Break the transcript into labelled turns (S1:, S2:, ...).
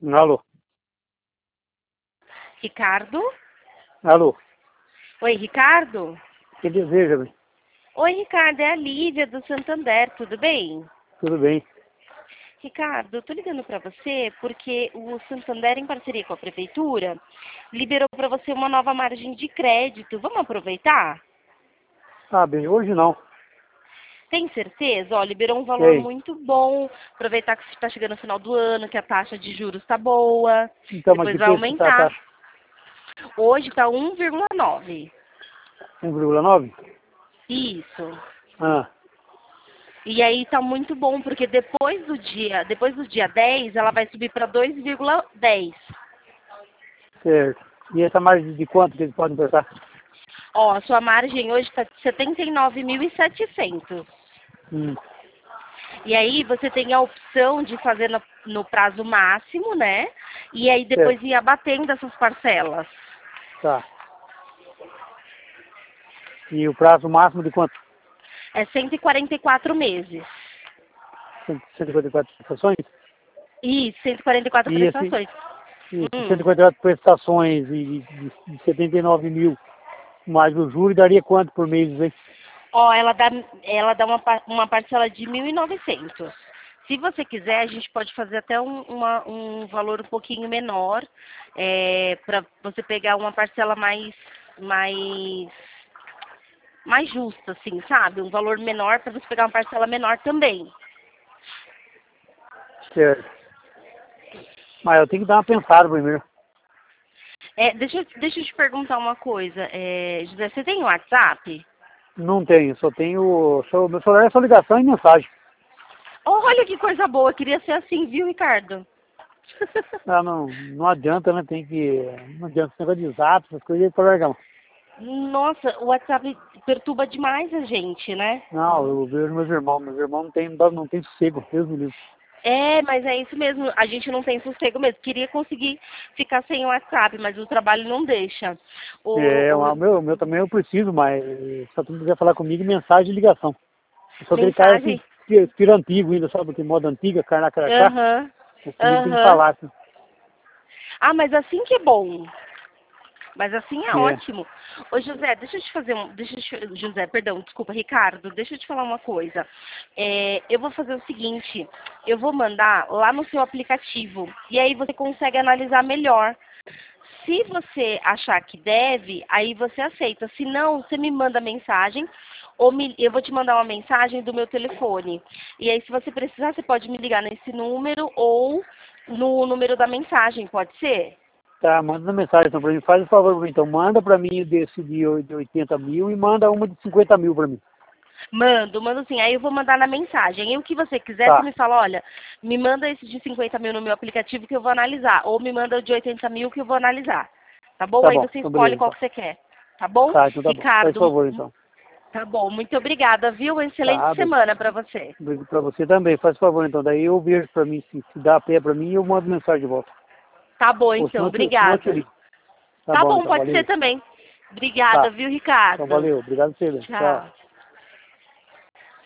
S1: Alô?
S2: Ricardo?
S1: Alô?
S2: Oi, Ricardo?
S1: Que deseja, bem?
S2: Oi, Ricardo, é a Lívia do Santander, tudo bem?
S1: Tudo bem.
S2: Ricardo, eu tô ligando para você porque o Santander, em parceria com a Prefeitura, liberou para você uma nova margem de crédito. Vamos aproveitar?
S1: Ah, bem, hoje não.
S2: Tem certeza? Ó, liberou um valor
S1: Ei,
S2: muito bom. Aproveitar que está chegando no final do ano, que a taxa de juros está boa.
S1: então, mas
S2: Depois
S1: que
S2: vai
S1: preço que tá a
S2: aumentar.
S1: taxa?
S2: Hoje está 1,9.
S1: 1,9?
S2: Isso.
S1: Ah,
S2: E aí tá muito bom, porque depois do dia 10, ela vai subir para 2,10.
S1: certo. E essa margem de quanto que eles podem prestar?
S2: Ó, a sua margem hoje está de 79.700.
S1: Hum,
S2: E aí você tem a opção de fazer no prazo máximo, né? E aí depois
S1: certo.
S2: ir abatendo essas parcelas.
S1: Tá. E o prazo máximo de quanto?
S2: É 144 meses.
S1: 154 prestações?
S2: E 144
S1: E esse,
S2: prestações.
S1: e
S2: Hum.
S1: 154 prestações de 79 mil, mais o juros, daria quanto por mês, hein?
S2: Ó, ela dá uma parcela de 1.900. Se você quiser, a gente pode fazer até um valor um pouquinho menor, para você pegar uma parcela mais, mais justa, assim, sabe? Um valor menor para você pegar uma parcela menor também.
S1: Certo. Mas eu tenho que dar uma pensada primeiro.
S2: Deixa eu te perguntar uma coisa. José, você tem WhatsApp?
S1: Não tenho, só tenho. Meu celular é só ligação e mensagem.
S2: Olha que coisa boa, queria ser assim, viu, Ricardo?
S1: Ah, não adianta, né? Não adianta esse negócio de zap, essas coisas para largar.
S2: Nossa, o WhatsApp perturba demais a gente, né?
S1: Não, eu vejo meus irmãos não tem sossego, Deus me livre.
S2: Mas é isso mesmo. A gente não tem sossego mesmo. Queria conseguir ficar sem o WhatsApp, mas o trabalho não deixa.
S1: O meu também eu preciso, mas só tu não quiser falar comigo, mensagem e ligação. Eu sou aquele cara
S2: Mensagem?
S1: assim, que antigo ainda, sabe? Que moda antiga, carna crachá.
S2: Aham.
S1: Comigo tem que
S2: Aham.
S1: falar, assim.
S2: Ah, mas assim que é bom. Mas assim é
S1: É,
S2: ótimo. Ô, José, deixa eu te fazer um. José, perdão, desculpa, Ricardo, deixa eu te falar uma coisa. Eu vou fazer o seguinte, eu vou mandar lá no seu aplicativo. E aí você consegue analisar melhor. Se você achar que deve, aí você aceita. Se não, você me manda mensagem eu vou te mandar uma mensagem do meu telefone. E aí, se você precisar, você pode me ligar nesse número ou no número da mensagem, pode ser?
S1: tá, manda mensagem então pra mim. Faz o favor pra mim, então. Manda pra mim desse de 80 mil e manda uma de 50 mil pra mim.
S2: Mando sim. Aí eu vou mandar na mensagem. E o que você quiser, você
S1: Tá,
S2: me fala, olha, me manda esse de 50 mil no meu aplicativo que eu vou analisar. Ou me manda o de 80 mil que eu vou analisar. Tá bom?
S1: tá
S2: Aí
S1: bom.
S2: você
S1: Então,
S2: escolhe
S1: beleza,
S2: qual
S1: então.
S2: que você quer. Tá bom?
S1: Tá, então tá bom. Faz o
S2: Ricardo,
S1: favor, então.
S2: tá bom. Muito obrigada, viu? Uma excelente
S1: Tá, bem.
S2: semana para você.
S1: Pra você também, faz o favor, então. Daí eu vejo pra mim, se dá pé pra mim, eu mando mensagem de volta.
S2: Tá bom,
S1: Ou
S2: então.
S1: senão eu te
S2: Obrigada.
S1: ligo. Tá
S2: Tá
S1: bom,
S2: bom,
S1: então.
S2: pode ser
S1: Valeu.
S2: também. Obrigada,
S1: Tá.
S2: viu,
S1: Então,
S2: Ricardo?
S1: valeu. Obrigado, você. Tchau.
S2: Tchau.